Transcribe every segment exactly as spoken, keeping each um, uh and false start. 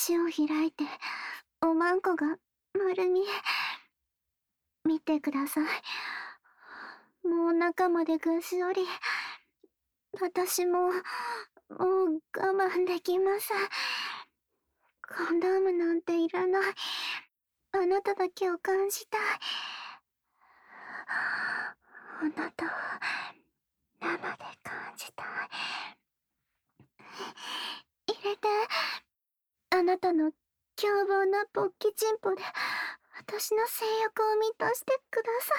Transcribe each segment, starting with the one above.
口を開いて、おまんこが丸見え。見てください。もう中までぐっしょり。私も、もう我慢できません。コンドームなんていらない。あなただけを感じたい。あなたを生で感じたい。入れて。あなたの凶暴な勃起チンポで私の性欲を満たしてくださ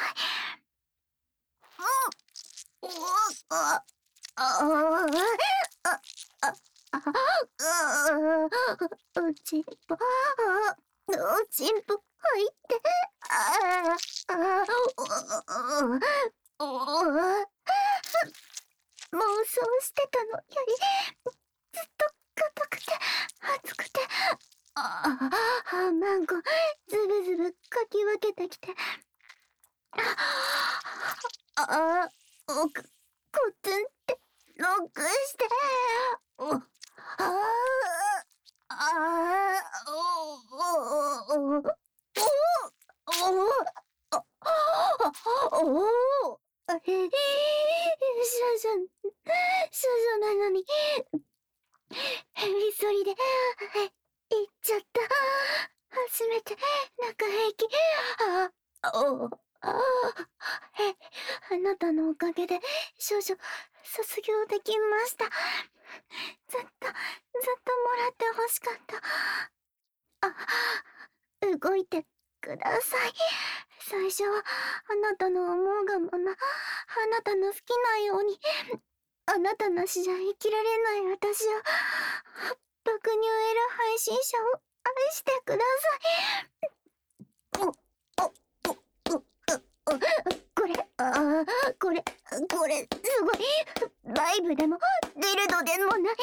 い。うん。ああああおちんぽ、おちんぽ入って、あああ妄想してたのよりずっと硬くて熱くて、ああマンゴズブズブかき分けてきて、ああおくコツンってロックして、おあああおおおおおおおえ少女少女なのにヘビ反りで行っちゃった。初めて中平気。あおあえあなたのおかげで少女卒業できました。ずっとずっともらってほしかった。あ動いてください。最初はあなたの思うがまま、あなたの好きなように、あなたなしじゃ生きられない私を、爆乳エロ配信者を愛してください。おおおおおこれあこれこれすごい。ライブでもディルドでもない本物の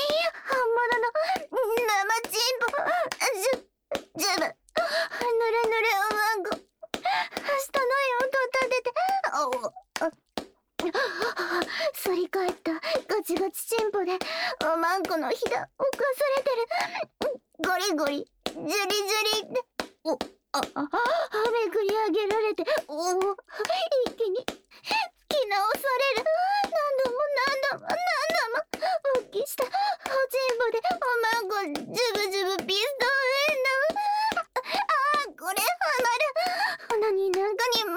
生チンポ。ジュジュブぬれぬれおまんご。明日の音立てて、お反り返ったガチガチチンポでおまんこのひだをかされてる。ゴリゴリジュリジュリっておああめくり上げられて、おお一気に突き直される。何度も何度も何度も勃起したおちんぽでおまんこジュブジュブピストルエンダー。ああこれハマる。オナニーなんかに戻れない。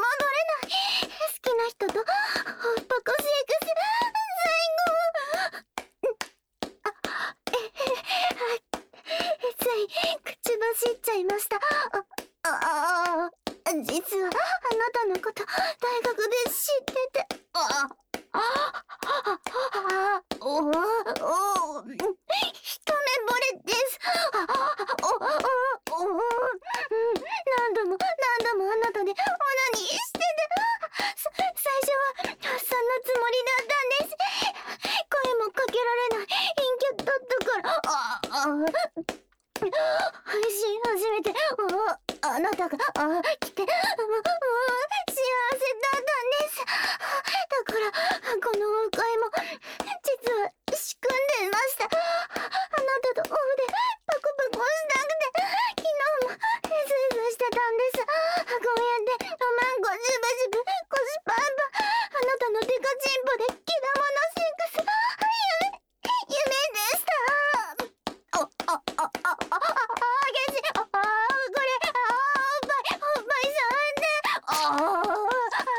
好きな人とおっぱこセックス最後。あええつい口走っちゃいました。あああ実はあなたのこと大学で知ってて、ああああおおお一目惚れです。あおおお何度も何度もあなたでオナニーしてて、さ最初はそんなつもりだったんです。声もかけられない陰キャだったから。ああ配信初めてああなたがあ来て、もう幸せだったんです。だからこのお会も実は仕組んでました。あなたとオフでパクパクしたくて、昨日もヘスヘスしてたんです。公園でおまんこジュブジュブ腰パンパン、あなたのデカチンポでキダモノセックス。夢夢でした。おああああああゲジああこれあおっぱいおっぱいさんで、ああああそ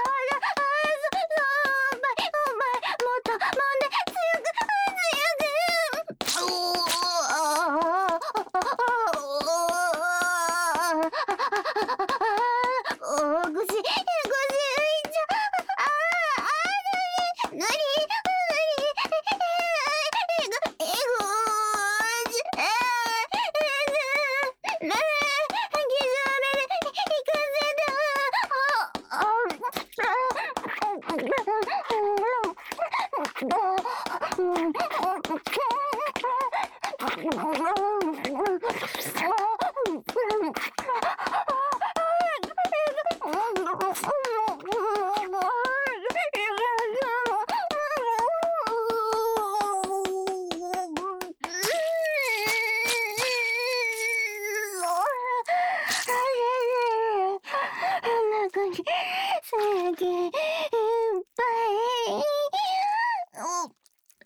そうおっぱいおっぱいもっと揉んで強く強く。おああおおぐしぐし浮いちゃああなになにえぐえぐえええ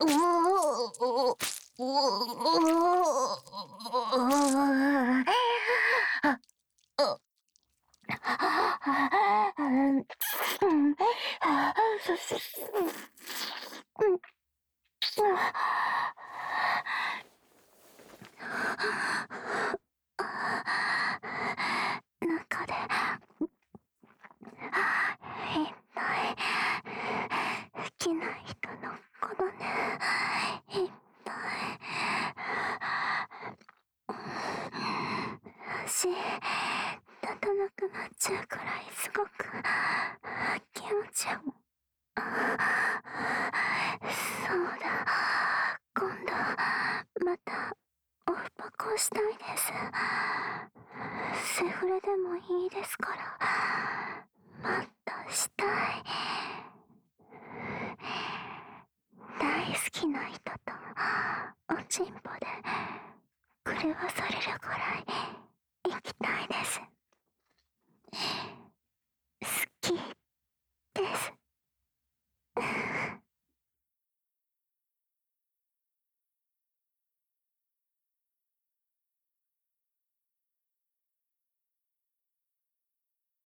うう中で一体好きな人のことね、一体足立たなくなっちゃうくらいすごく気持ちよ。そうだ、今度またオフパコしたいです。セフレでもいいですから、もっとしたい。大好きな人とおちんぽで狂わされるくらい行きたいです。